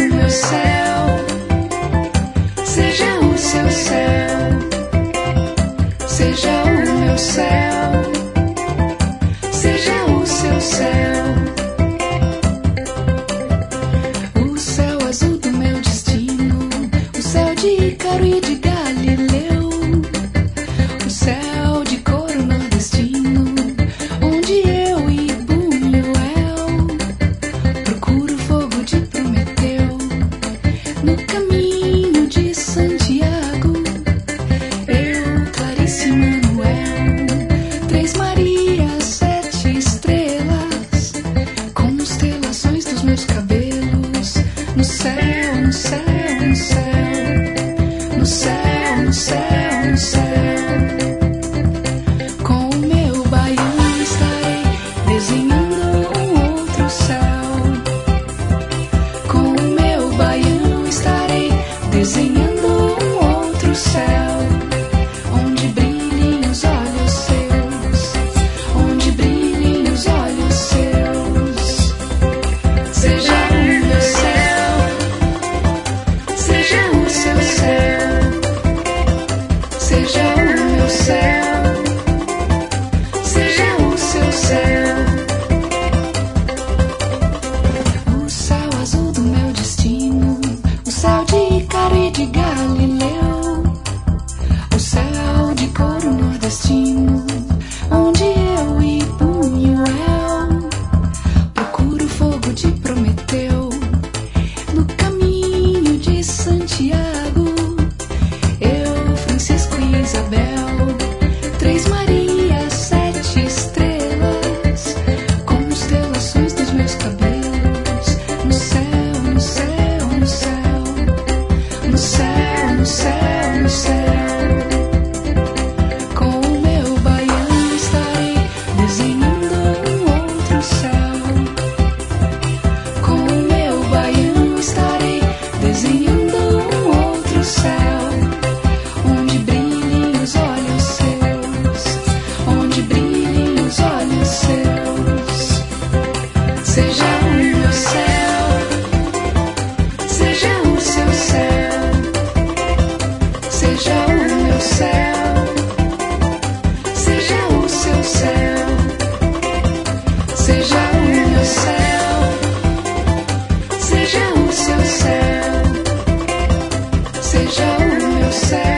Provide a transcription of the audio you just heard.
meu céu, seja o seu céu, seja o meu céu, seja o seu céu. O céu azul do meu destino, o céu de Ícaro e de Galileu, o céu de couro nordestino, onde eu e Buñuel procuro fogo de Prometeu. No caminho de Santiago, eu, Clarice Manuel, Três Marias, sete estrelas, constelações dos meus cabelos, no céu, no céu, no céu, no céu, no céu, no céu. Com o meu baião estarei desenhando um outro céu. Com o meu baião estarei desenhando um outro céu, onde brilhem os olhos seus, onde brilhem os olhos seus. Seja o meu céu, seja o seu céu, seja o meu céu, seja o seu céu. O céu azul do meu destino, o céu de Ícaro e de Galileu, o céu de couro nordestino, onde eu e Buñuel procuro fogo de Prometeu. No caminho de Santiago, eu, Francisco e Isabel, Três Marias, sete estrelas, constelações dos meus cabelos, no céu, no céu, no céu, no céu, no céu, no céu. Com o meu baião estarei desenhando um outro céu. Com o meu baião estarei desenhando um outro céu, onde brilhem os olhos seus, onde brilhem os olhos seus. Seja o meu céu, seja o seu céu, seja o meu céu, seja o seu céu, seja o meu céu, seja o seu céu, seja o meu céu.